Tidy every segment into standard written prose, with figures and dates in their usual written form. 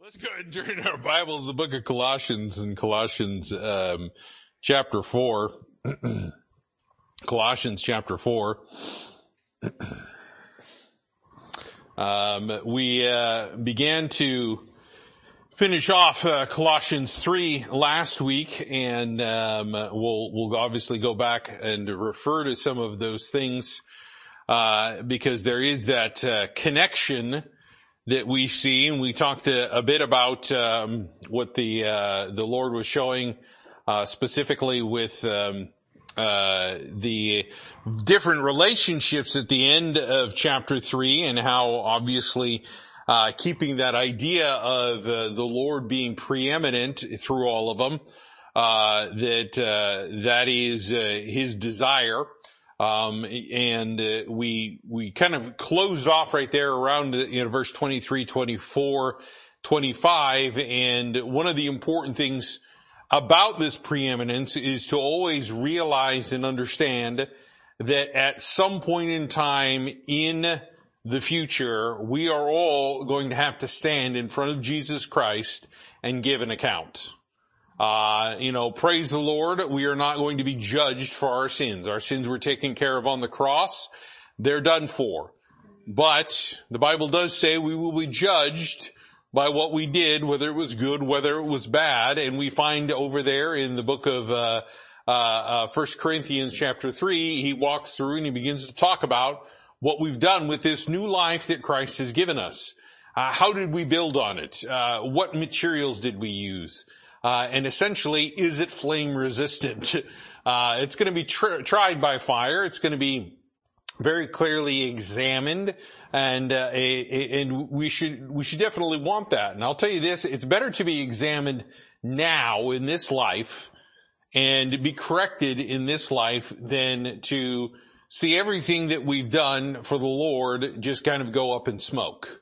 Let's go ahead and turn in our Bibles, the book of Colossians, and Colossians chapter 4. Colossians chapter 4. We began to finish off Colossians 3 last week, and we'll obviously go back and refer to some of those things because there is that connection that we see, and we talked a bit about what the Lord was showing specifically with the different relationships at the end of chapter 3, and how obviously keeping that idea of the Lord being preeminent through all of them, that is his desire. We kind of closed off right there around, verse 23, 24, 25. And one of the important things about this preeminence is to always realize and understand that at some point in time in the future, we are all going to have to stand in front of Jesus Christ and give an account. Praise the Lord, we are not going to be judged for our sins. Our sins were taken care of on the cross. They're done for. But the Bible does say we will be judged by what we did, whether it was good, whether it was bad. And we find over there in the book of 1 Corinthians chapter 3, he walks through and he begins to talk about what we've done with this new life that Christ has given us. How did we build on it? What materials did we use? And essentially, is it flame resistant? It's going to be tried by fire. It's going to be very clearly examined, and we should definitely want that. And I'll tell you this, it's better to be examined now in this life and be corrected in this life than to see everything that we've done for the Lord just kind of go up in smoke.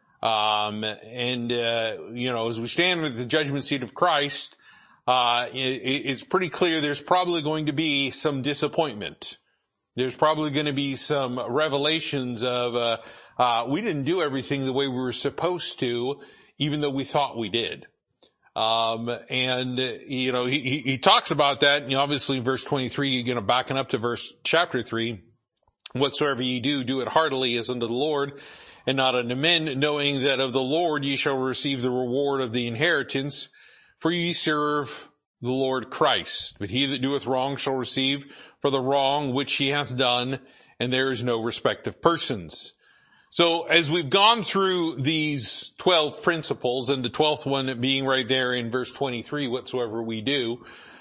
As we stand at the judgment seat of Christ, it's pretty clear there's probably going to be some disappointment. There's probably going to be some revelations of, we didn't do everything the way we were supposed to, even though we thought we did. He talks about that, and obviously in verse 23, backing up to chapter 3, whatsoever ye do, do it heartily as unto the Lord, and not unto men, knowing that of the Lord ye shall receive the reward of the inheritance, for ye serve the Lord Christ. But he that doeth wrong shall receive for the wrong which he hath done, and there is no respect of persons. So as we've gone through these 12 principles, and the 12th one being right there in verse 23, whatsoever we do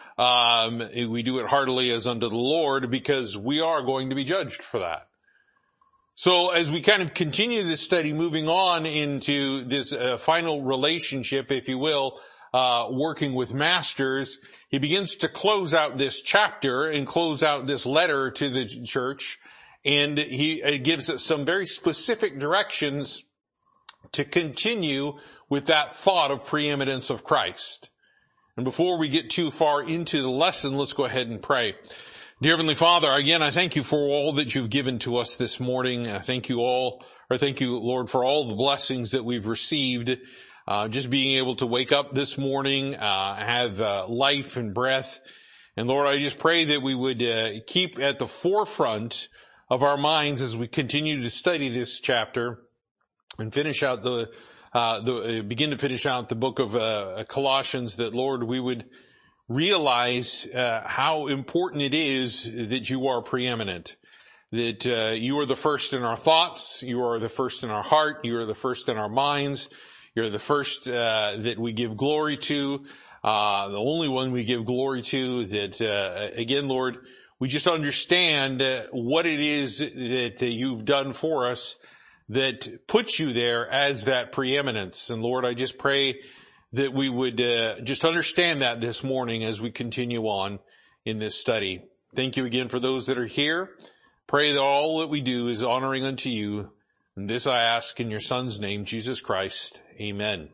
it heartily as unto the Lord, because we are going to be judged for that. So as we kind of continue this study, moving on into this final relationship, if you will, working with masters, he begins to close out this chapter and close out this letter to the church, and he gives us some very specific directions to continue with that thought of preeminence of Christ. And before we get too far into the lesson, let's go ahead and pray. Dear Heavenly Father, again, I thank you for all that you've given to us this morning. Thank you, Lord, for all the blessings that we've received. Just being able to wake up this morning, have life and breath. And Lord, I just pray that we would keep at the forefront of our minds as we continue to study this chapter and finish out begin to finish out the book of Colossians, that Lord, we would realize how important it is that you are preeminent, that you are the first in our thoughts, you are the first in our heart, you are the first in our minds, you're the first that we give glory to, the only one we give glory to, that again, Lord, we just understand what it is that you've done for us that puts you there as that preeminence. And Lord, I just pray that we would just understand that this morning as we continue on in this study. Thank you again for those that are here. Pray that all that we do is honoring unto you. And this I ask in your Son's name, Jesus Christ. Amen.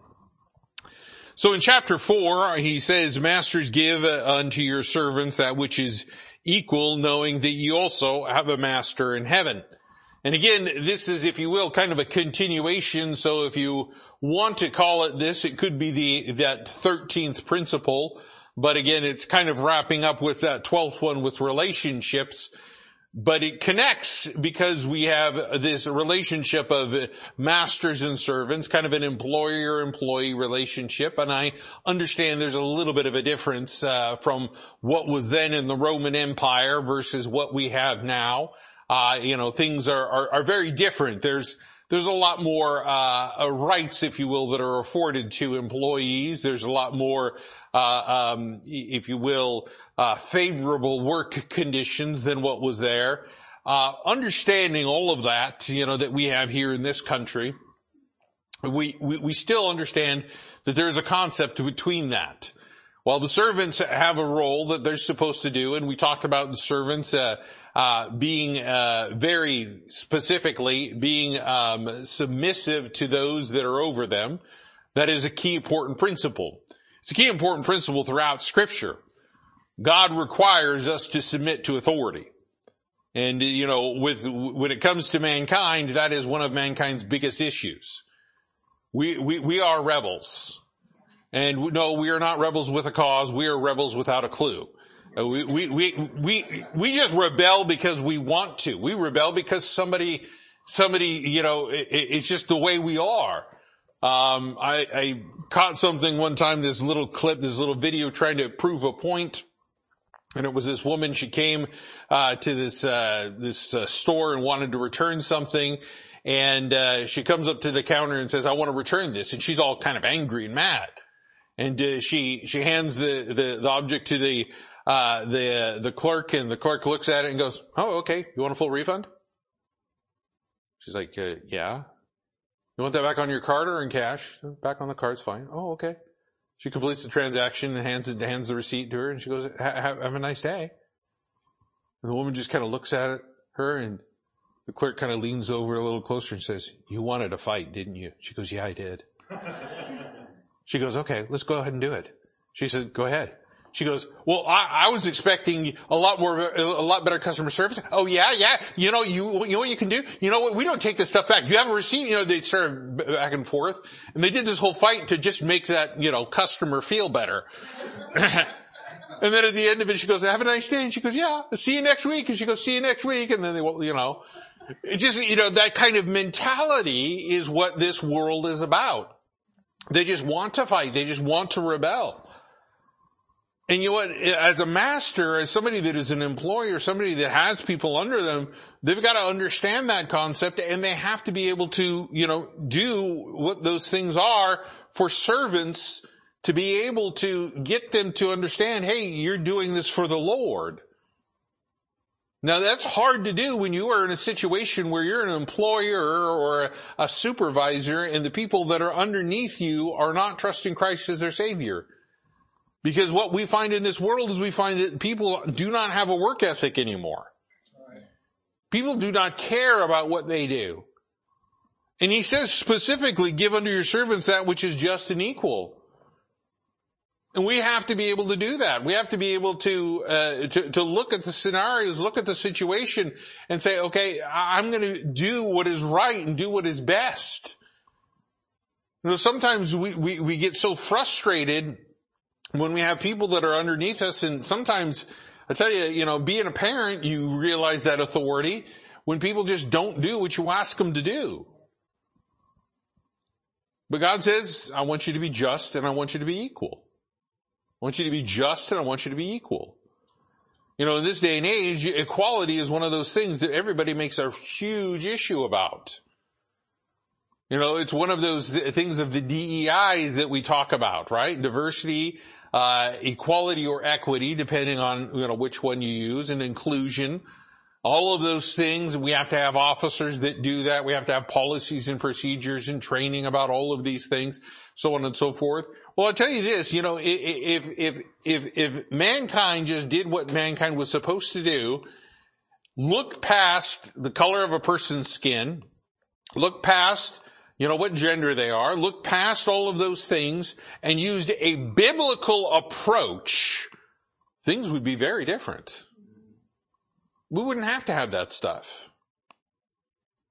So in chapter 4, he says, Masters, give unto your servants that which is equal, knowing that ye also have a master in heaven. And again, this is, if you will, kind of a continuation. So if you want to call it this, it could be that 13th principle. But again, it's kind of wrapping up with that 12th one with relationships. But it connects because we have this relationship of masters and servants, kind of an employer-employee relationship. And I understand there's a little bit of a difference from what was then in the Roman Empire versus what we have now. Things are very different. There's a lot more rights, if you will, that are afforded to employees. There's a lot more if you will, favorable work conditions than what was there. Understanding all of that, that we have here in this country, we still understand that there's a concept between that. While the servants have a role that they're supposed to do, and we talked about the servants being very specifically being submissive to those that are over them, that is a key important principle. It's a key important principle throughout Scripture. God requires us to submit to authority. And, when it comes to mankind, that is one of mankind's biggest issues. We are rebels. And no, we are not rebels with a cause. We are rebels without a clue. We just rebel because we want to. We rebel because somebody, it's just the way we are. I caught something one time, this little clip, this little video trying to prove a point. And it was this woman, she came, to this store and wanted to return something. And, she comes up to the counter and says, I want to return this. And she's all kind of angry and mad. And, she hands the object to the clerk, and the clerk looks at it and goes, oh, okay. You want a full refund? She's like, yeah. You want that back on your card or in cash? Back on the card's fine. Oh, okay. She completes the transaction and hands the receipt to her, and she goes, have a nice day. And the woman just kind of looks at her, and the clerk kind of leans over a little closer and says, you wanted a fight, didn't you? She goes, yeah, I did. She goes, okay, let's go ahead and do it. She said, go ahead. She goes, well, I was expecting a lot better customer service. Oh yeah. You know what you can do? You know what? We don't take this stuff back. You have a receipt? They started back and forth, and they did this whole fight to just make that, customer feel better. And then at the end of it, she goes, have a nice day. And she goes, yeah, see you next week. And she goes, see you next week. And then it just, that kind of mentality is what this world is about. They just want to fight. They just want to rebel. And you know what? As a master, as somebody that is an employer, somebody that has people under them, they've got to understand that concept, and they have to be able to, do what those things are for servants to be able to get them to understand, hey, you're doing this for the Lord. Now that's hard to do when you are in a situation where you're an employer or a supervisor, and the people that are underneath you are not trusting Christ as their Savior. Because what we find in this world is we find that people do not have a work ethic anymore. People do not care about what they do. And he says specifically, give unto your servants that which is just and equal. And we have to be able to do that. We have to be able to look at the scenarios, look at the situation and say, okay, I'm going to do what is right and do what is best. Sometimes we get so frustrated when we have people that are underneath us, and sometimes, I tell you, being a parent, you realize that authority when people just don't do what you ask them to do. But God says, I want you to be just and I want you to be equal. I want you to be just and I want you to be equal. In this day and age, equality is one of those things that everybody makes a huge issue about. It's one of those things of the DEIs that we talk about, right? Diversity, equality or equity, depending on, which one you use, and inclusion. All of those things, we have to have officers that do that. We have to have policies and procedures and training about all of these things, so on and so forth. Well, I'll tell you this, if mankind just did what mankind was supposed to do, look past the color of a person's skin, look past what gender they are, look past all of those things and used a biblical approach, things would be very different. We wouldn't have to have that stuff.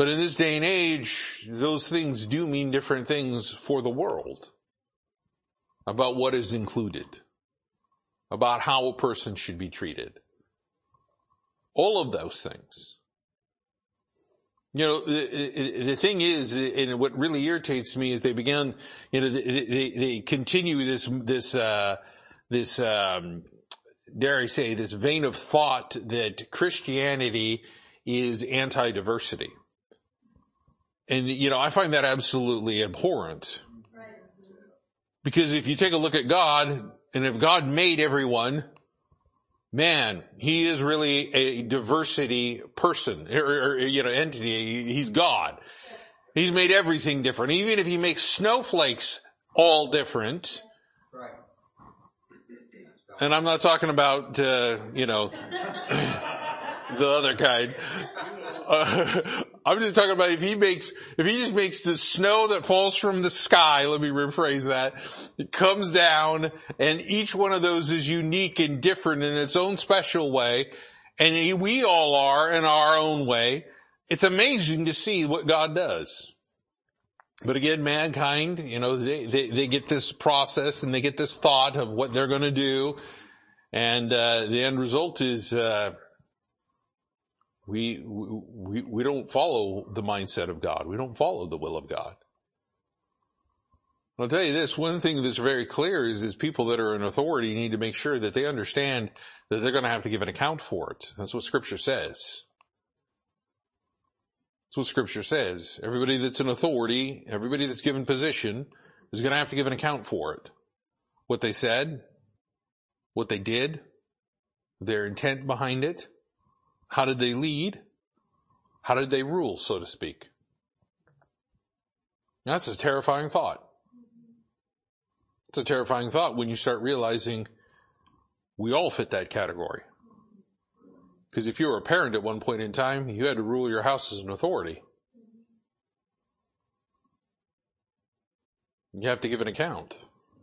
But in this day and age, those things do mean different things for the world about what is included, about how a person should be treated. All of those things. You know, the thing is, and what really irritates me is they begin, you know, they continue this, dare I say, this vein of thought that Christianity is anti-diversity. And, you know, I find that absolutely abhorrent. Because if you take a look at God, and if God made everyone, man, he is really a diversity person, or you know, entity. He's God. He's made everything different. Even if he makes snowflakes all different. And I'm not talking about, you know, the other kind. I'm just talking about if he just makes the snow that falls from the sky, let me rephrase that, it comes down, and each one of those is unique and different in its own special way, and we all are in our own way. It's amazing to see what God does. But again, mankind, you know, they get this process and they get this thought of what they're going to do, and the end result is we don't follow the mindset of God. We don't follow the will of God. I'll tell you this, one thing that's very clear is people that are in authority need to make sure that they understand that they're going to have to give an account for it. That's what Scripture says. That's what Scripture says. Everybody that's in authority, everybody that's given position is going to have to give an account for it. What they said, what they did, their intent behind it. How did they lead? How did they rule, so to speak? That's a terrifying thought. It's a terrifying thought when you start realizing we all fit that category. Because if you were a parent at one point in time, you had to rule your house as an authority. You have to give an account.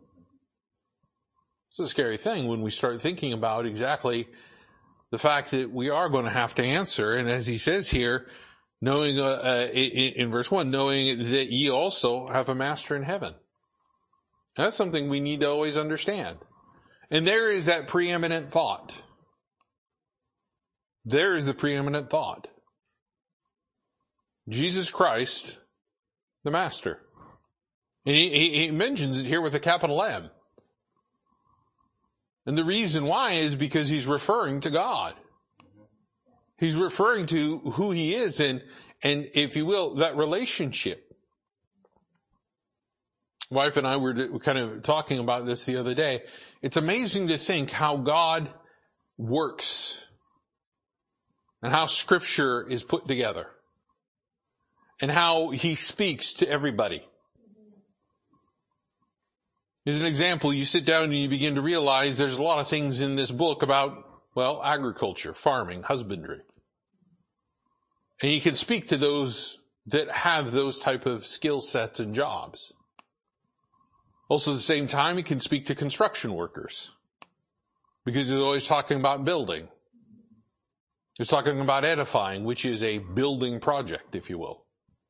It's a scary thing when we start thinking about exactly the fact that we are going to have to answer. And as he says here, knowing, in verse 1, knowing that ye also have a master in heaven. That's something we need to always understand. And there is that preeminent thought. There is the preeminent thought. Jesus Christ, the master. And he mentions it here with a capital M. And the reason why is because he's referring to God. He's referring to who he is and if you will, that relationship. Wife and I were kind of talking about this the other day. It's amazing to think how God works and how Scripture is put together and how he speaks to everybody. As an example, you sit down and you begin to realize there's a lot of things in this book about, well, agriculture, farming, husbandry. And he can speak to those that have those type of skill sets and jobs. Also at the same time, he can speak to construction workers. Because he's always talking about building. He's talking about edifying, which is a building project, if you will.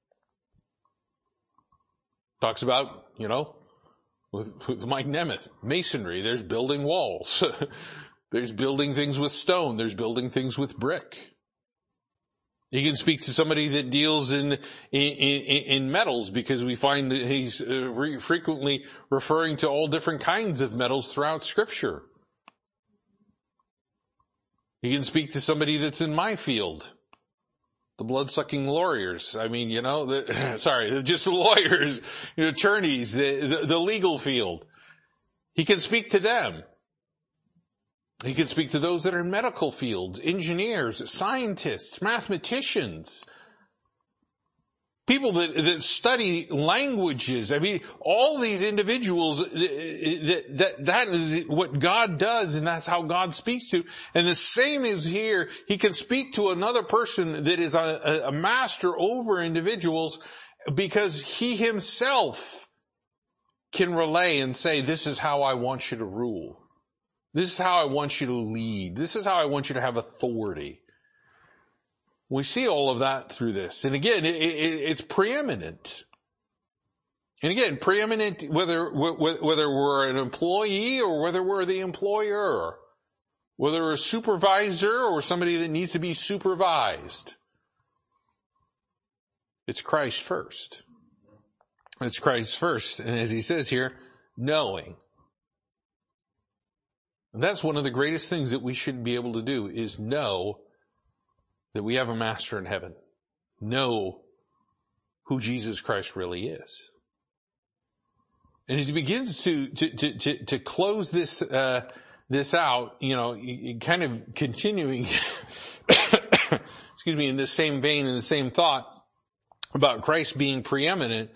Talks about, you know, with Mike Nemeth, masonry, there's building walls. There's building things with stone. There's building things with brick. He can speak to somebody that deals in metals because we find that he's frequently referring to all different kinds of metals throughout Scripture. He can speak to somebody that's in my field. The blood-sucking lawyers. I mean, you know, just the lawyers, you know, attorneys, the legal field. He can speak to them. He can speak to those that are in medical fields, engineers, scientists, mathematicians, people that study languages. I mean, all these individuals, that is what God does, and that's how God speaks to. And the same is here. He can speak to another person that is a master over individuals because he himself can relay and say, this is how I want you to rule. This is how I want you to lead. This is how I want you to have authority. We see all of that through this. And again, it's preeminent. And again, preeminent whether we're an employee or whether we're the employer, whether we're a supervisor or somebody that needs to be supervised. It's Christ first. It's Christ first. And as he says here, knowing. And that's one of the greatest things that we should be able to do is know that we have a master in heaven. Know who Jesus Christ really is. And as he begins to close this out, kind of continuing, excuse me, in this same vein, in the same thought about Christ being preeminent,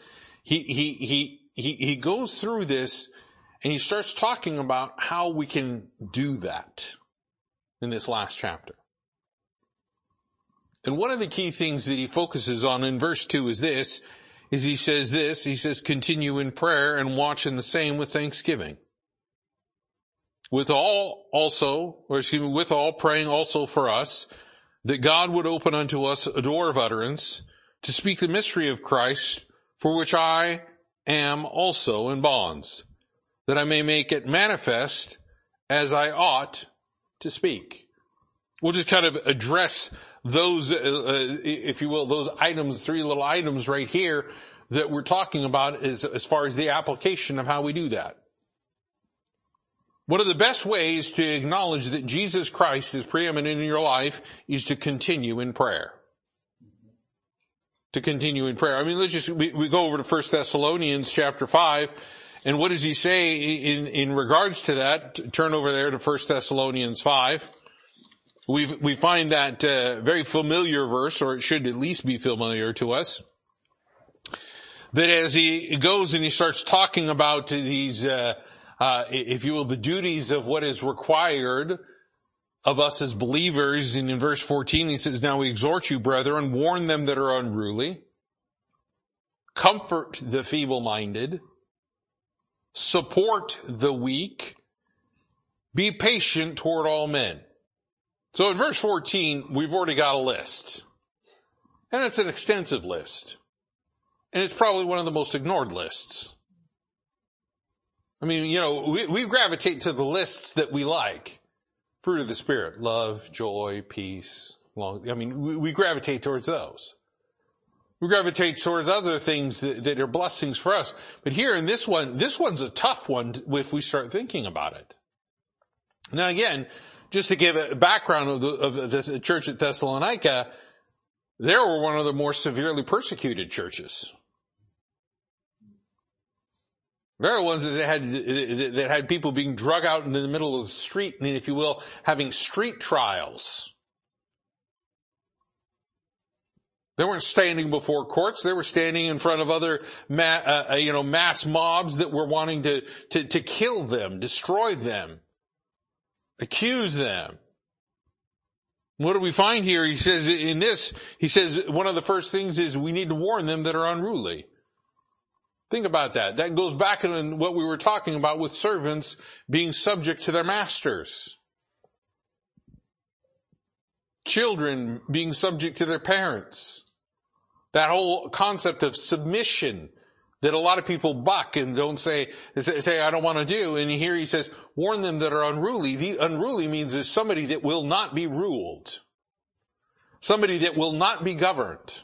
he goes through this and he starts talking about how we can do that in this last chapter. And one of the key things that he focuses on in verse 2 is he says, continue in prayer and watch in the same with thanksgiving. With all praying also for us, that God would open unto us a door of utterance to speak the mystery of Christ, for which I am also in bonds, that I may make it manifest as I ought to speak. We'll just kind of address those, if you will, those items, 3 little items right here that we're talking about as far as the application of how we do that. One of the best ways to acknowledge that Jesus Christ is preeminent in your life is to continue in prayer. To continue in prayer. I mean, we go over to 1 Thessalonians chapter 5, and what does he say in regards to that? Turn over there to 1 Thessalonians 5. We find that very familiar verse, or it should at least be familiar to us, that as he goes and he starts talking about these, if you will, the duties of what is required of us as believers, and in verse 14 he says, now we exhort you, brethren, warn them that are unruly, comfort the feeble-minded, support the weak, be patient toward all men. So in verse 14, we've already got a list. And it's an extensive list. And it's probably one of the most ignored lists. I mean, we gravitate to the lists that we like. Fruit of the Spirit, love, joy, peace, we gravitate towards those. We gravitate towards other things that are blessings for us. But here in this one's a tough one if we start thinking about it. Now again, just to give a background of the church at Thessalonica, they were one of the more severely persecuted churches. They're the ones that had people being drug out into the middle of the street, and if you will, having street trials. They weren't standing before courts. They were standing in front of other, mass mobs that were wanting to kill them, destroy them, accuse them. What do we find here? He says one of the first things is we need to warn them that are unruly. Think about that. That goes back in what we were talking about with servants being subject to their masters. Children being subject to their parents. That whole concept of submission that a lot of people buck and don't say I don't want to do. And here he says, warn them that are unruly. The unruly means is somebody that will not be ruled. Somebody that will not be governed.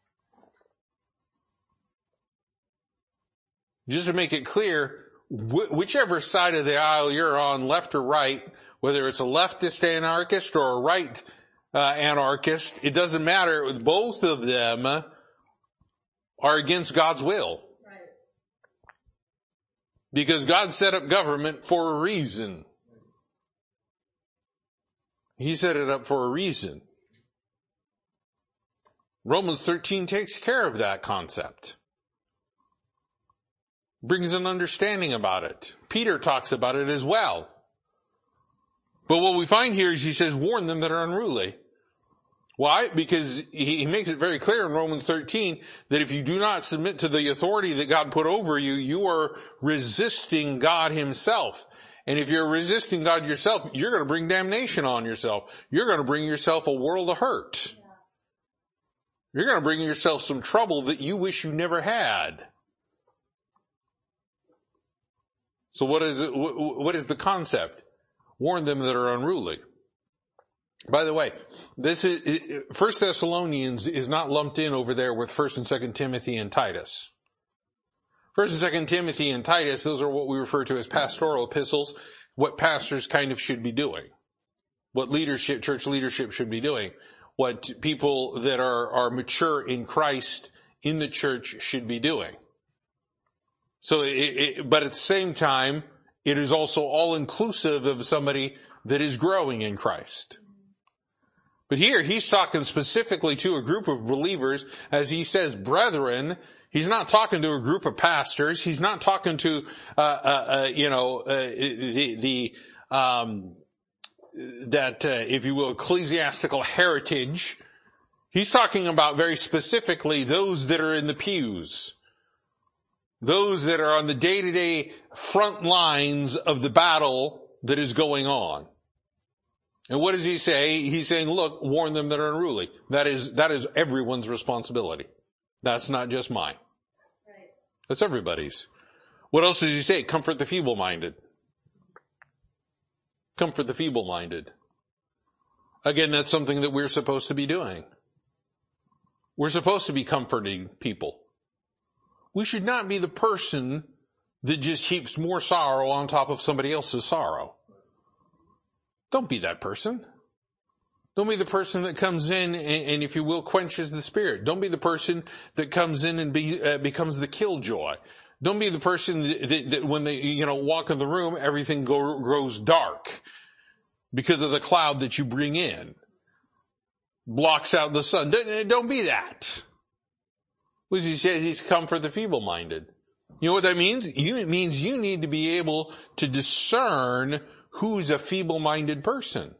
Just to make it clear, whichever side of the aisle you're on, left or right, whether it's a leftist anarchist or a right anarchist, it doesn't matter. Both of them are against God's will. Right. Because God set up government for a reason. He set it up for a reason. Romans 13 takes care of that concept. Brings an understanding about it. Peter talks about it as well. But what we find here is he says, warn them that are unruly. Why? Because he makes it very clear in Romans 13 that if you do not submit to the authority that God put over you, you are resisting God himself. And if you're resisting God yourself, you're going to bring damnation on yourself. You're going to bring yourself a world of hurt. You're going to bring yourself some trouble that you wish you never had. So what is the concept? Warn them that are unruly. By the way, this is, 1 Thessalonians is not lumped in over there with 1 and 2 Timothy and Titus. 1 and 2 Timothy and Titus, those are what we refer to as pastoral epistles, what pastors kind of should be doing. What leadership, church leadership should be doing. What people that are mature in Christ in the church should be doing. So, but at the same time, it is also all inclusive of somebody that is growing in Christ. But here, he's talking specifically to a group of believers, as he says, brethren. He's not talking to a group of pastors. He's not talking to, if you will, ecclesiastical heritage. He's talking about very specifically those that are in the pews. Those that are on the day-to-day front lines of the battle that is going on. And what does he say? He's saying, look, warn them that are unruly. That is everyone's responsibility. That's not just mine. Right. That's everybody's. What else does he say? Comfort the feeble-minded. Comfort the feeble-minded. Again, that's something that we're supposed to be doing. We're supposed to be comforting people. We should not be the person that just heaps more sorrow on top of somebody else's sorrow. Don't be that person. Don't be the person that comes in and if you will, quenches the spirit. Don't be the person that comes in and becomes the killjoy. Don't be the person that when they, walk in the room, everything grows dark because of the cloud that you bring in. Blocks out the sun. Don't be that. What he says, he's comfort the feeble-minded. You know what that means? It means you need to be able to discern who's a feeble-minded person.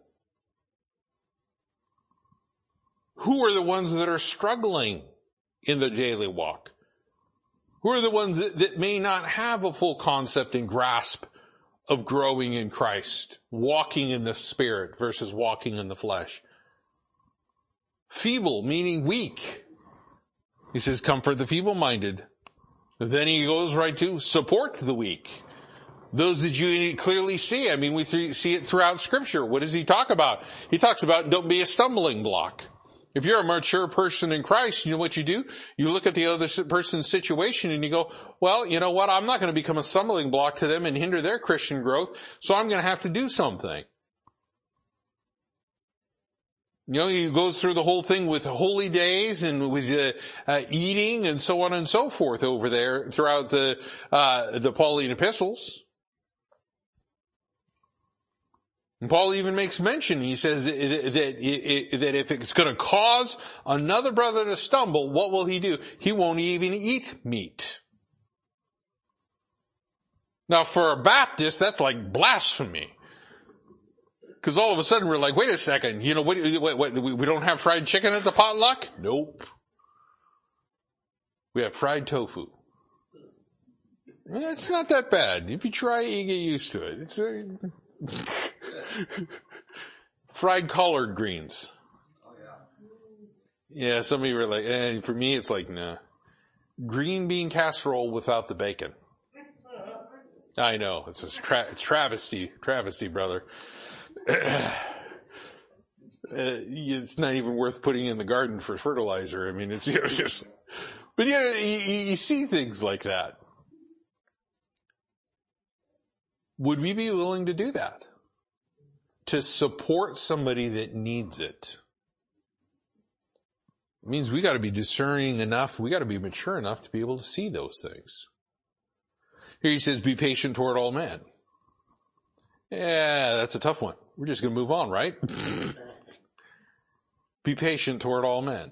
Who are the ones that are struggling in the daily walk? Who are the ones that may not have a full concept and grasp of growing in Christ, walking in the Spirit versus walking in the flesh? Feeble, meaning weak. He says, comfort the feeble-minded. Then he goes right to support the weak. Those that you clearly see. I mean, we see it throughout Scripture. What does he talk about? He talks about don't be a stumbling block. If you're a mature person in Christ, you know what you do? You look at the other person's situation and you go, well, you know what? I'm not going to become a stumbling block to them and hinder their Christian growth, so I'm going to have to do something. He goes through the whole thing with holy days and with eating and so on and so forth over there throughout the Pauline epistles. And Paul even makes mention, he says that if it's going to cause another brother to stumble, what will he do? He won't even eat meat. Now for a Baptist, that's like blasphemy. Because all of a sudden we're like, wait a second, we don't have fried chicken at the potluck? Nope. We have fried tofu. It's not that bad. If you try it, you get used to it. It's fried collard greens. Yeah, some of you were like, for me it's like, nah. Green bean casserole without the bacon. I know, it's a travesty, brother. It's not even worth putting in the garden for fertilizer. I mean, it's just, but you see things like that. Would we be willing to do that? To support somebody that needs it? It means we got to be discerning enough, we got to be mature enough to be able to see those things. Here he says, be patient toward all men. Yeah, that's a tough one. We're just going to move on, right? Be patient toward all men.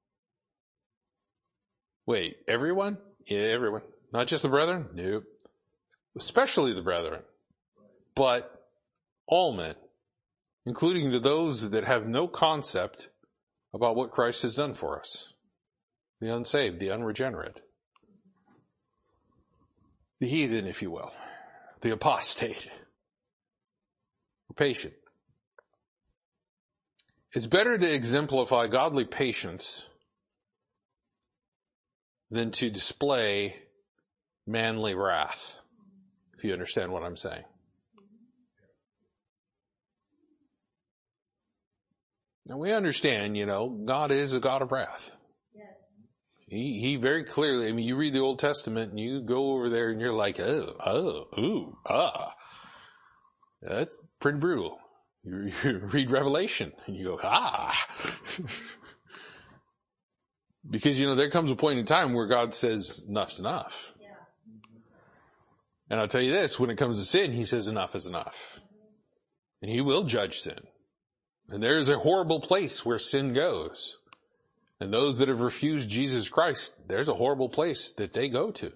Wait, everyone? Yeah, everyone. Not just the brethren? Nope. Especially the brethren. But all men, including to those that have no concept about what Christ has done for us. The unsaved, the unregenerate. The heathen, if you will. The apostate. We're patient. It's better to exemplify godly patience than to display manly wrath, if you understand what I'm saying. Now we understand, God is a God of wrath. He very clearly, you read the Old Testament and you go over there and you're like, that's pretty brutal. You read Revelation and you go, because, there comes a point in time where God says, enough's enough. Yeah. And I'll tell you this, when it comes to sin, he says enough is enough. And he will judge sin. And there's a horrible place where sin goes. And those that have refused Jesus Christ, there's a horrible place that they go to.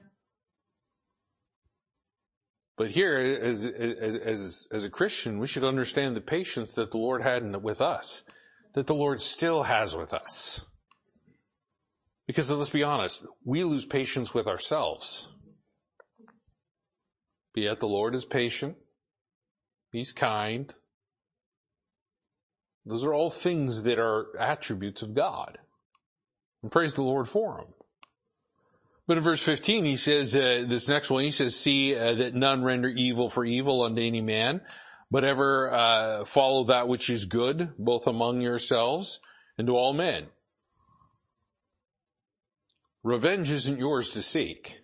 But here, as a Christian, we should understand the patience that the Lord had with us, that the Lord still has with us. Because let's be honest, we lose patience with ourselves. But yet the Lord is patient. He's kind. Those are all things that are attributes of God. And praise the Lord for them. But in verse 15, he says, this next one, he says, see that none render evil for evil unto any man, but ever follow that which is good, both among yourselves and to all men. Revenge isn't yours to seek.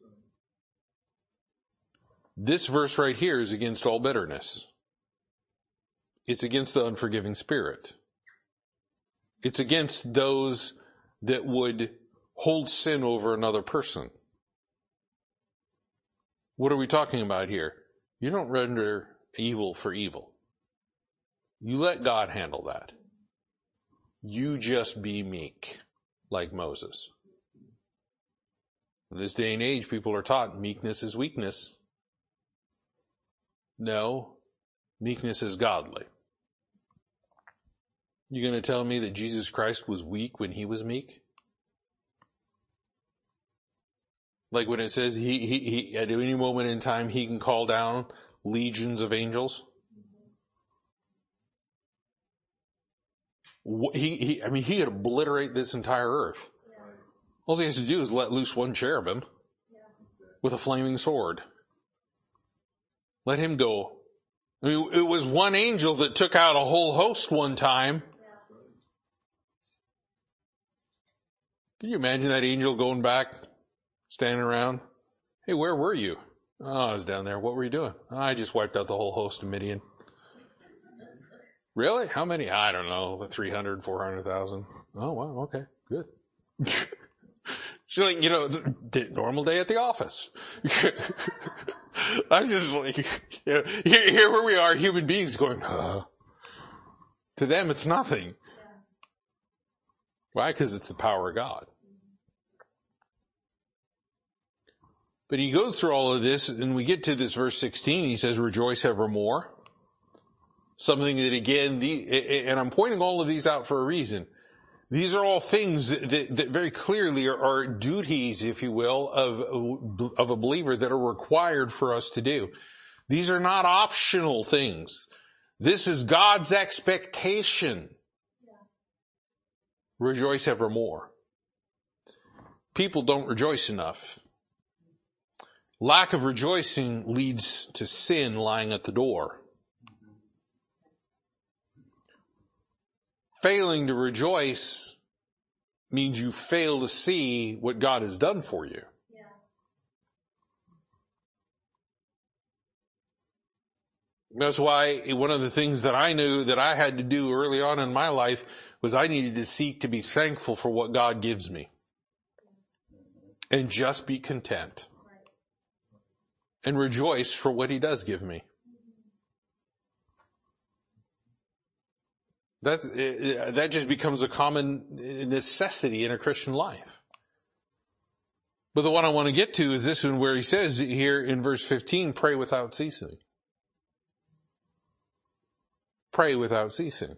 This verse right here is against all bitterness. It's against the unforgiving spirit. It's against those that would hold sin over another person. What are we talking about here? You don't render evil for evil. You let God handle that. You just be meek, like Moses. In this day and age, people are taught meekness is weakness. No, meekness is godly. You going to tell me that Jesus Christ was weak when he was meek? Like when it says he at any moment in time he can call down legions of angels? He could obliterate this entire earth. All he has to do is let loose one cherubim with a flaming sword. Let him go. It was one angel that took out a whole host one time. Can you imagine that angel going back, standing around? Hey, where were you? Oh, I was down there. What were you doing? Oh, I just wiped out the whole host of Midian. Really? How many? I don't know. 300, 400,000. Oh, wow. Okay. Good. She's like, normal day at the office. I'm just like, here where we are, human beings going, To them, it's nothing. Why? Because it's the power of God. But he goes through all of this, and we get to this verse 16, he says, rejoice evermore. Something that again, and I'm pointing all of these out for a reason. These are all things that very clearly are duties, if you will, of a believer that are required for us to do. These are not optional things. This is God's expectation. Rejoice evermore. People don't rejoice enough. Lack of rejoicing leads to sin lying at the door. Failing to rejoice means you fail to see what God has done for you. Yeah. That's why one of the things that I knew that I had to do early on in my life was I needed to seek to be thankful for what God gives me. And just be content. And rejoice for what he does give me. That just becomes a common necessity in a Christian life. But the one I want to get to is this one where he says here in verse 15, pray without ceasing. Pray without ceasing.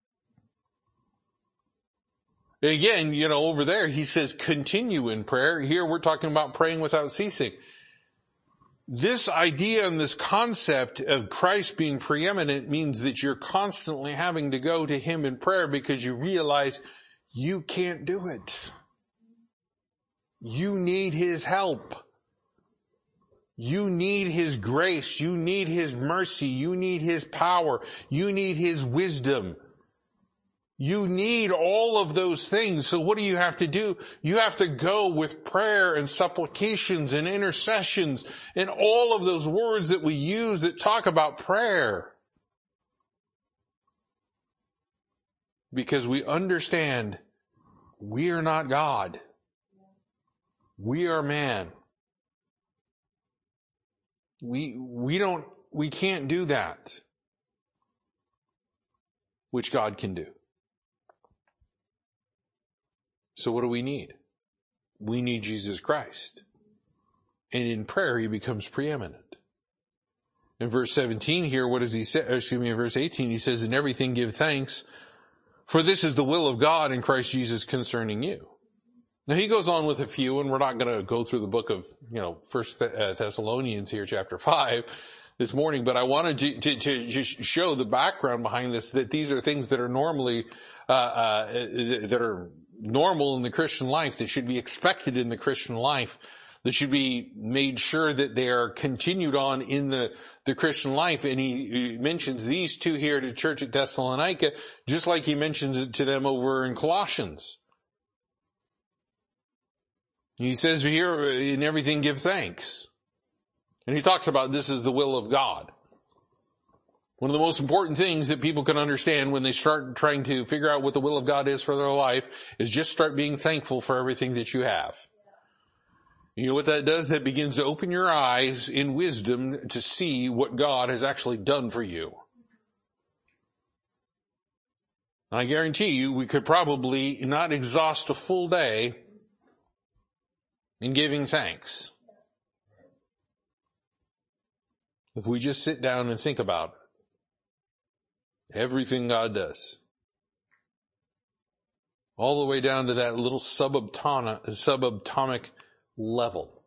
Again, over there he says continue in prayer. Here we're talking about praying without ceasing. This idea and this concept of Christ being preeminent means that you're constantly having to go to him in prayer because you realize you can't do it. You need His help. You need His grace. You need His mercy. You need His power. You need His wisdom. You need all of those things. So what do you have to do? You have to go with prayer and supplications and intercessions and all of those words that we use that talk about prayer. Because we understand we are not God. We are man. We can't do that, which God can do. So what do we need? We need Jesus Christ. And in prayer, He becomes preeminent. In verse 17 here, what does He say? In verse 18, He says, "In everything give thanks, for this is the will of God in Christ Jesus concerning you." Now he goes on with a few, and we're not going to go through the book of, First Thessalonians here, chapter 5 this morning, but I wanted to just show the background behind this, that these are things that are normally, that are normal in the Christian life, that should be expected in the Christian life, that should be made sure that they are continued on in the Christian life. And he mentions these two here to the church at Thessalonica, just like he mentions it to them over in Colossians. He says here, in everything give thanks. And he talks about this is the will of God. One of the most important things that people can understand when they start trying to figure out what the will of God is for their life is just start being thankful for everything that you have. You know what that does? That begins to open your eyes in wisdom to see what God has actually done for you. I guarantee you, we could probably not exhaust a full day in giving thanks if we just sit down and think about everything God does. All the way down to that little subatomic level.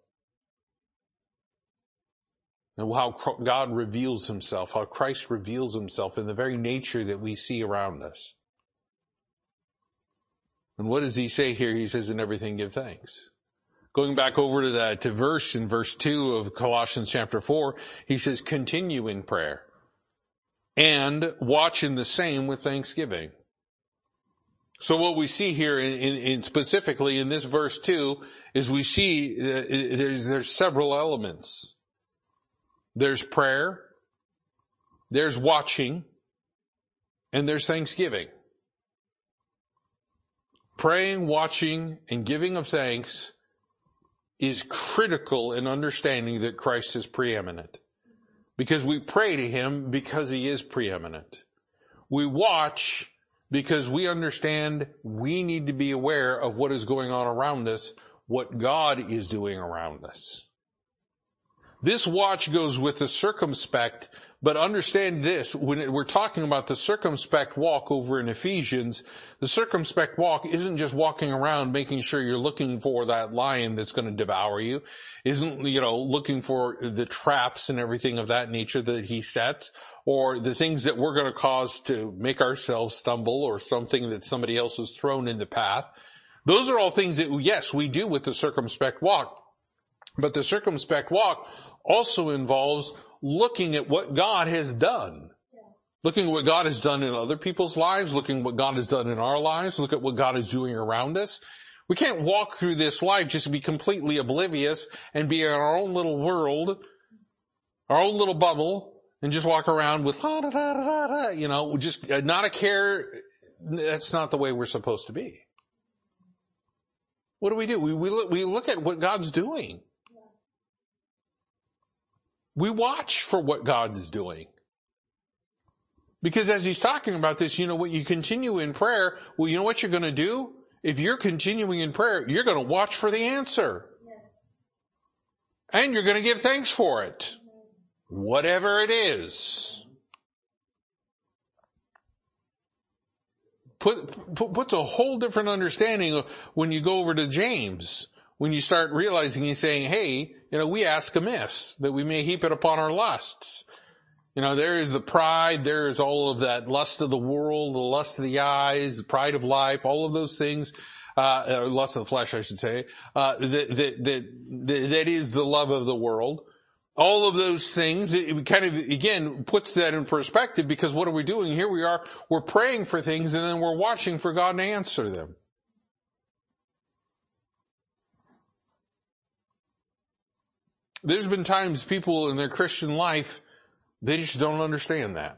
And how God reveals Himself, how Christ reveals Himself in the very nature that we see around us. And what does He say here? He says, in everything give thanks. Going back over to that verse in verse 2 of Colossians chapter 4, he says, continue in prayer and watch in the same with thanksgiving. So what we see here in specifically in this verse 2 is we see there's several elements. There's prayer, there's watching, and there's thanksgiving. Praying, watching, and giving of thanks is critical in understanding that Christ is preeminent. Because we pray to Him because He is preeminent. We watch because we understand we need to be aware of what is going on around us, what God is doing around us. This watch goes with the circumspect, but understand this, when we're talking about the circumspect walk over in Ephesians, the circumspect walk isn't just walking around making sure you're looking for that lion that's going to devour you, isn't, looking for the traps and everything of that nature that He sets, or the things that we're going to cause to make ourselves stumble, or something that somebody else has thrown in the path. Those are all things that, yes, we do with the circumspect walk. But the circumspect walk also involves looking at what God has done. Looking at what God has done in other people's lives, looking at what God has done in our lives, look at what God is doing around us. We can't walk through this life just to be completely oblivious and be in our own little world, our own little bubble, and just walk around with just not a care. That's not the way we're supposed to be. What do? We look at what God's doing. We watch for what God is doing. Because as he's talking about this, when you continue in prayer, well, you know what you're going to do? If you're continuing in prayer, you're going to watch for the answer. Yes. And you're going to give thanks for it. Whatever it is. Puts a whole different understanding of when you go over to James. When you start realizing he's saying, hey, we ask amiss, that we may heap it upon our lusts. There is the pride, there is all of that lust of the world, the lust of the eyes, the pride of life, all of those things. lust of the flesh, I should say, that is the love of the world. All of those things, it kind of, again, puts that in perspective, because what are we doing? Here we are, we're praying for things, and then we're watching for God to answer them. There's been times people in their Christian life, they just don't understand that.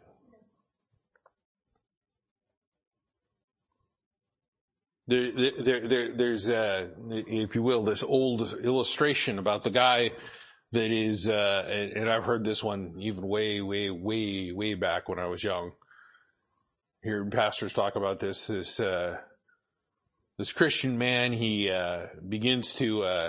There's, if you will, this old illustration about the guy that is, and I've heard this one even way back when I was young. Hearing pastors talk about this Christian man, he, begins to,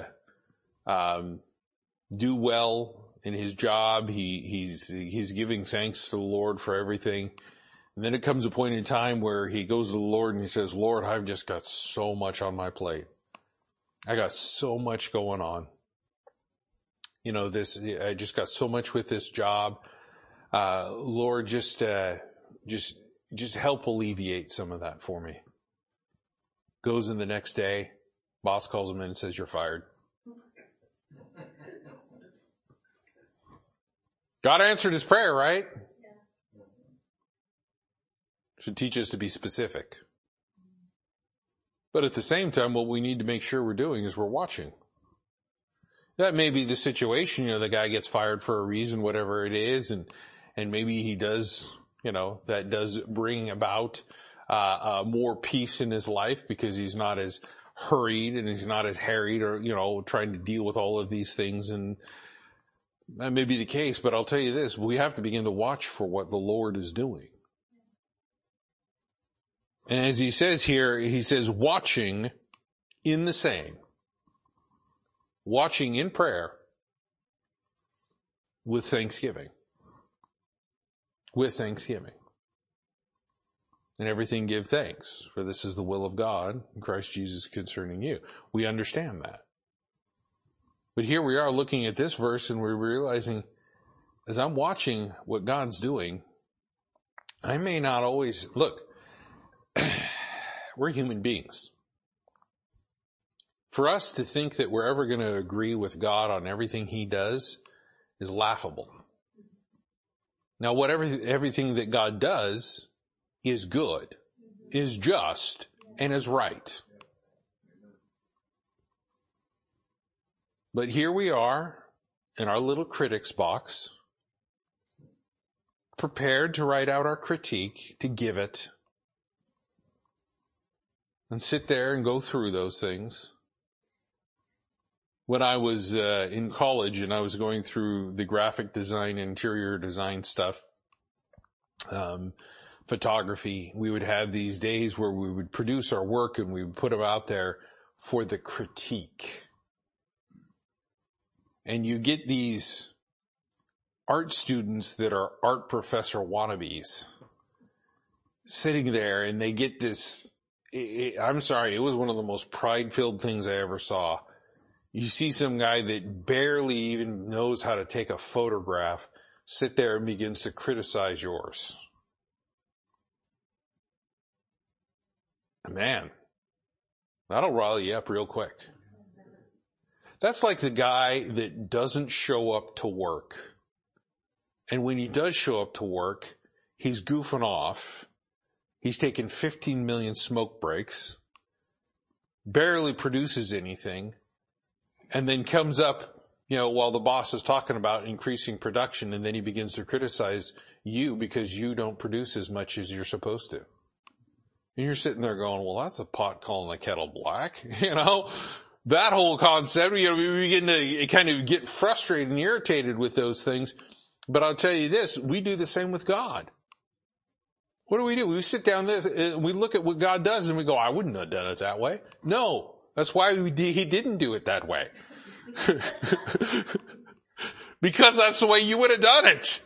do well in his job. He's giving thanks to the Lord for everything. And then it comes a point in time where he goes to the Lord and he says, Lord, I've just got so much on my plate. I got so much going on. You know, I just got so much with this job. Lord, just help alleviate some of that for me. Goes in the next day, boss calls him in and says, you're fired. God answered his prayer, right? Should teach us to be specific. But at the same time, what we need to make sure we're doing is we're watching. That may be the situation, you know, the guy gets fired for a reason, whatever it is, and maybe he does, you know, that does bring about more peace in his life because he's not as hurried and he's not as harried or, you know, trying to deal with all of these things. And that may be the case, but I'll tell you this, we have to begin to watch for what the Lord is doing. And as he says here, he says, watching in the same. Watching in prayer with thanksgiving. With thanksgiving. And everything give thanks, for this is the will of God in Christ Jesus concerning you. We understand that. But here we are looking at this verse and we're realizing, as I'm watching what God's doing, I may not always, look, we're human beings. For us to think that we're ever going to agree with God on everything he does is laughable. Now, everything that God does is good, is just, and is right. But here we are in our little critics box, prepared to write out our critique, to give it, and sit there and go through those things. When I was in college and I was going through the graphic design, interior design stuff, photography, we would have these days where we would produce our work and we would put them out there for the critique. And you get these art students that are art professor wannabes sitting there and they get this, I'm sorry, it was one of the most pride-filled things I ever saw. You see some guy that barely even knows how to take a photograph sit there and begins to criticize yours. Man, that'll rile you up real quick. That's like the guy that doesn't show up to work. And when he does show up to work, he's goofing off. He's taking 15 million smoke breaks, barely produces anything, and then comes up, you know, while the boss is talking about increasing production, and then he begins to criticize you because you don't produce as much as you're supposed to. And you're sitting there going, well, that's a pot calling the kettle black, you know? That whole concept, you know, we begin to kind of get frustrated and irritated with those things. But I'll tell you this, we do the same with God. What do? We sit down there, we look at what God does and we go, I wouldn't have done it that way. No, that's why he didn't do it that way. Because that's the way you would have done it.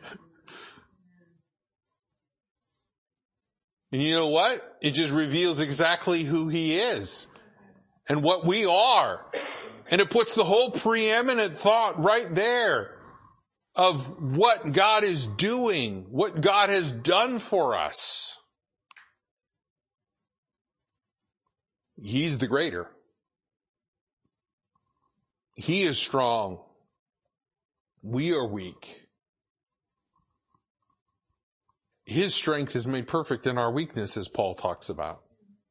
And you know what? It just reveals exactly who he is and what we are. And it puts the whole preeminent thought right there of what God is doing, what God has done for us. He's the greater. He is strong. We are weak. His strength is made perfect in our weakness, as Paul talks about.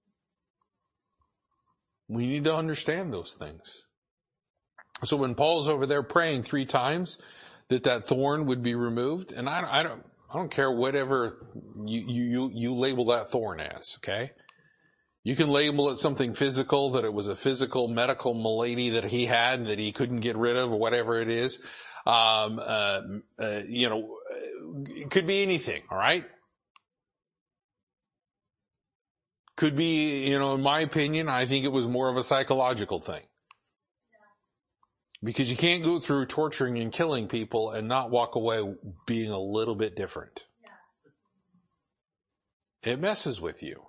We need to understand those things. So when Paul's over there praying 3 times that thorn would be removed, and I don't care whatever you label that thorn as, okay? You can label it something physical, that it was a physical medical malady that he had that he couldn't get rid of, or whatever it is. It could be anything, all right? Could be, in my opinion, I think it was more of a psychological thing. Because you can't go through torturing and killing people and not walk away being a little bit different. It messes with you.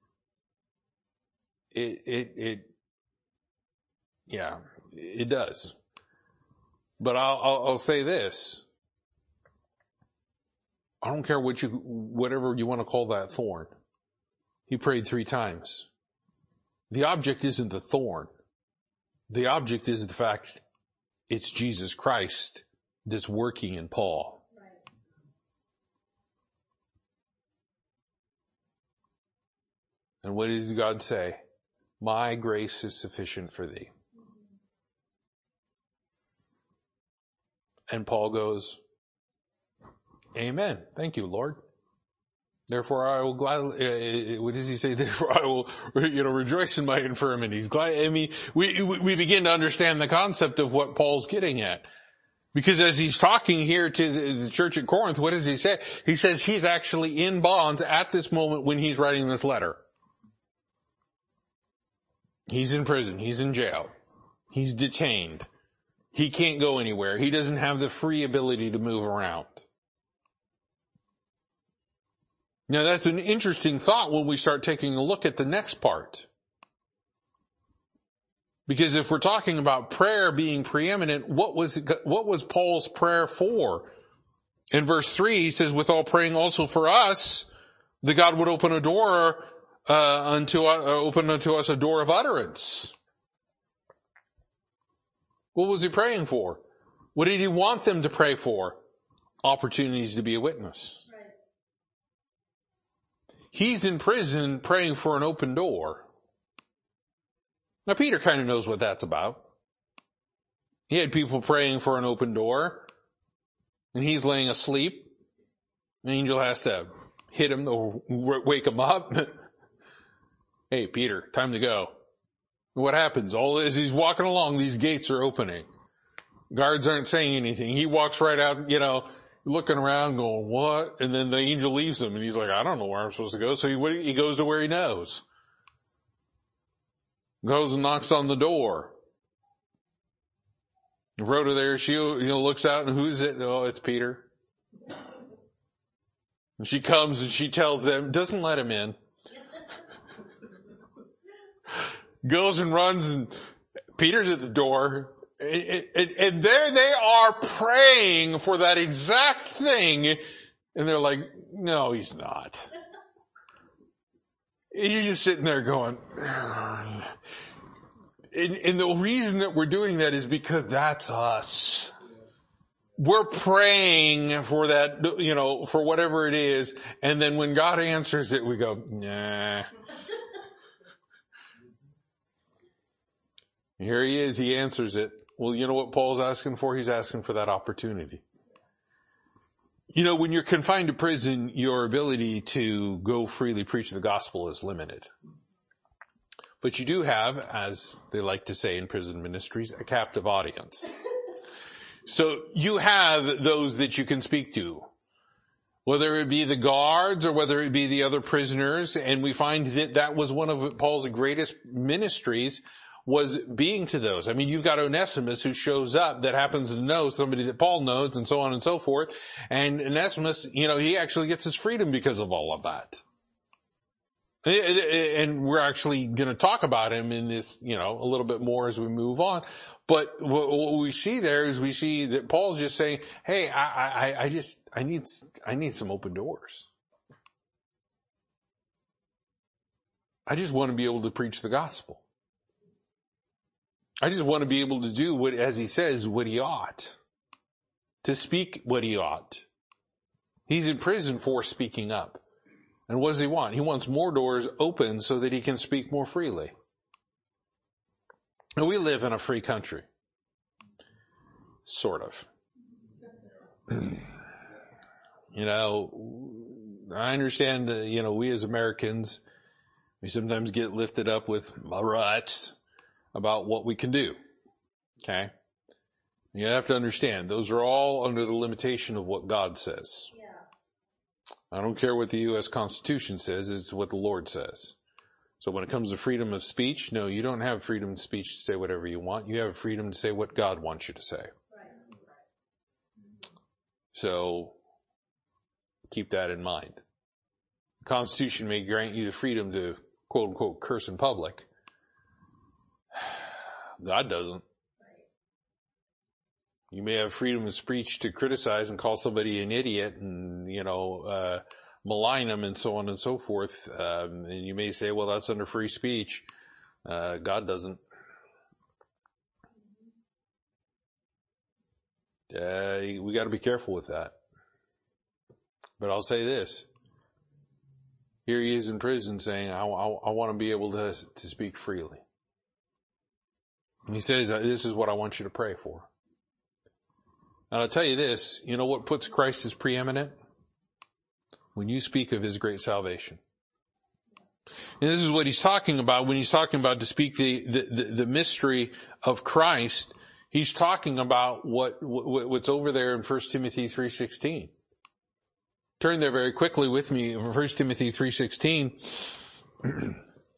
It does. But I'll say this. I don't care whatever you want to call that thorn. He prayed 3 times. The object isn't the thorn. The object is the fact it's Jesus Christ that's working in Paul. Right. And what does God say? My grace is sufficient for thee. And Paul goes, Amen. Thank you, Lord. Therefore I will gladly, what does he say? Therefore I will, rejoice in my infirmities. We begin to understand the concept of what Paul's getting at. Because as he's talking here to the church at Corinth, what does he say? He says he's actually in bonds at this moment when he's writing this letter. He's in prison. He's in jail. He's detained. He can't go anywhere. He doesn't have the free ability to move around. Now that's an interesting thought when we start taking a look at the next part. Because if we're talking about prayer being preeminent, what was Paul's prayer for? In verse 3, he says, with all praying also for us, that God would open unto us a door of utterance. What was he praying for? What did he want them to pray for? Opportunities to be a witness. He's in prison praying for an open door. Now Peter kind of knows what that's about. He had people praying for an open door, and he's laying asleep. The angel has to hit him to wake him up. Hey, Peter, time to go. What happens? All as he's walking along, these gates are opening. Guards aren't saying anything. He walks right out, looking around going, what? And then the angel leaves him and he's like, I don't know where I'm supposed to go. So he goes to where he knows. Goes and knocks on the door. Rhoda there, she looks out and who's it? Oh, it's Peter. And she comes and she tells them, doesn't let him in. Goes and runs and Peter's at the door. And there they are praying for that exact thing. And they're like, no, he's not. And you're just sitting there going, and the reason that we're doing that is because that's us. We're praying for that, for whatever it is. And then when God answers it, we go, nah. Here he is. He answers it. Well, you know what Paul's asking for? He's asking for that opportunity. When you're confined to prison, your ability to go freely preach the gospel is limited. But you do have, as they like to say in prison ministries, a captive audience. So you have those that you can speak to, whether it be the guards or whether it be the other prisoners. And we find that was one of Paul's greatest ministries, was being to those. I mean, you've got Onesimus who shows up that happens to know somebody that Paul knows and so on and so forth. And Onesimus, he actually gets his freedom because of all of that. And we're actually going to talk about him in this, a little bit more as we move on. But what we see there is we see that Paul's just saying, hey, I need some open doors. I just want to be able to preach the gospel. I just want to be able to do what, as he says, what he ought. To speak what he ought. He's in prison for speaking up. And what does he want? He wants more doors open so that he can speak more freely. And we live in a free country. Sort of. You know, I understand, we as Americans, we sometimes get lifted up with ruts about what we can do. Okay? You have to understand, those are all under the limitation of what God says. Yeah. I don't care what the U.S. Constitution says, it's what the Lord says. So when it comes to freedom of speech, no, you don't have freedom of speech to say whatever you want. You have freedom to say what God wants you to say. Right. So keep that in mind. The Constitution may grant you the freedom to quote unquote curse in public. God doesn't. You may have freedom of speech to criticize and call somebody an idiot and, malign them and so on and so forth. And you may say, well, that's under free speech. God doesn't. We got to be careful with that. But I'll say this. Here he is in prison saying, I want to be able to speak freely. And he says, this is what I want you to pray for. And I'll tell you this, you know what puts Christ as preeminent? When you speak of his great salvation. And this is what he's talking about when he's talking about to speak the mystery of Christ. He's talking about what's over there in 1 Timothy 3:16. Turn there very quickly with me, 1 Timothy 3:16.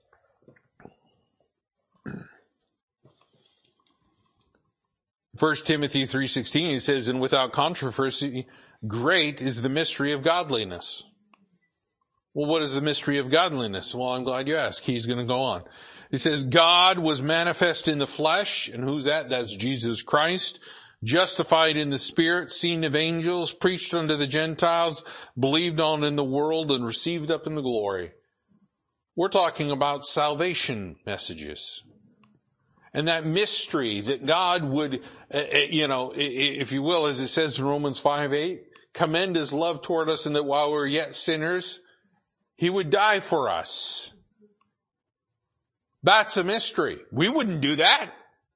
1 Timothy 3:16, he says, and without controversy, great is the mystery of godliness. Well, what is the mystery of godliness? Well, I'm glad you asked. He's going to go on. He says, God was manifest in the flesh. And who's that? That's Jesus Christ. Justified in the Spirit, seen of angels, preached unto the Gentiles, believed on in the world, and received up into glory. We're talking about salvation messages. And that mystery that God would, if you will, as it says in Romans 5:8, commend his love toward us and that while we're yet sinners, he would die for us. That's a mystery. We wouldn't do that.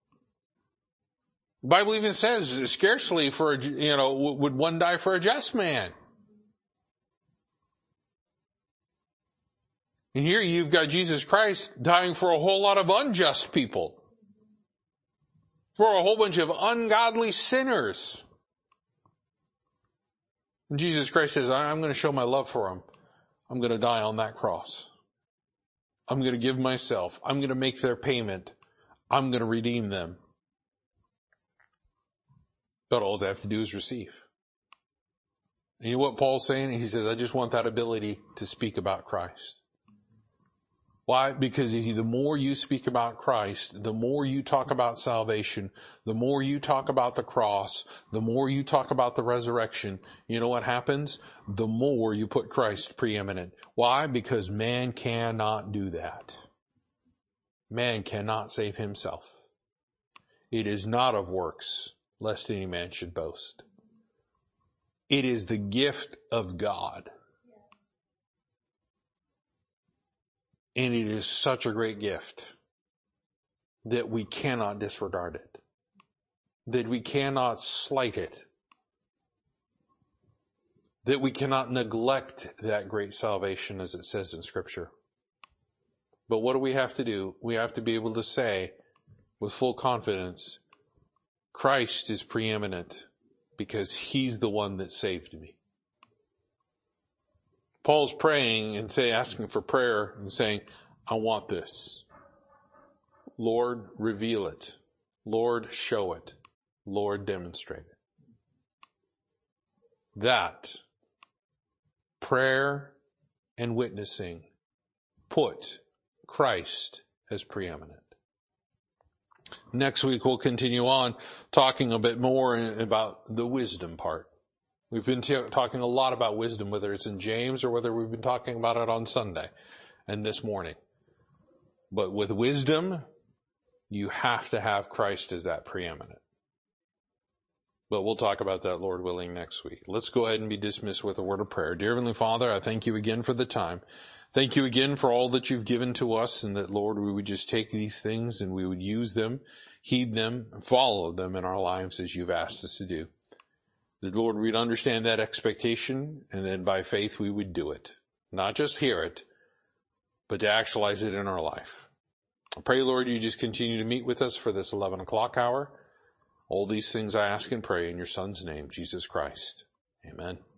The Bible even says, scarcely would one die for a just man. And here you've got Jesus Christ dying for a whole lot of unjust people. For a whole bunch of ungodly sinners. And Jesus Christ says, I'm going to show my love for them. I'm going to die on that cross. I'm going to give myself. I'm going to make their payment. I'm going to redeem them. But all they have to do is receive. And you know what Paul's saying? He says, I just want that ability to speak about Christ. Why? Because the more you speak about Christ, the more you talk about salvation, the more you talk about the cross, the more you talk about the resurrection, you know what happens? The more you put Christ preeminent. Why? Because man cannot do that. Man cannot save himself. It is not of works, lest any man should boast. It is the gift of God. And it is such a great gift that we cannot disregard it, that we cannot slight it, that we cannot neglect that great salvation as it says in Scripture. But what do we have to do? We have to be able to say with full confidence, Christ is preeminent because he's the one that saved me. Paul's praying and asking for prayer and saying, I want this. Lord, reveal it. Lord, show it. Lord, demonstrate it. That prayer and witnessing put Christ as preeminent. Next week we'll continue on talking a bit more about the wisdom part. We've been talking a lot about wisdom, whether it's in James or whether we've been talking about it on Sunday and this morning. But with wisdom, you have to have Christ as that preeminent. But we'll talk about that, Lord willing, next week. Let's go ahead and be dismissed with a word of prayer. Dear Heavenly Father, I thank you again for the time. Thank you again for all that you've given to us, and that, Lord, we would just take these things and we would use them, heed them, and follow them in our lives as you've asked us to do. That, Lord, we'd understand that expectation, and then by faith we would do it. Not just hear it, but to actualize it in our life. I pray, Lord, you just continue to meet with us for this 11 o'clock hour. All these things I ask and pray in your Son's name, Jesus Christ. Amen.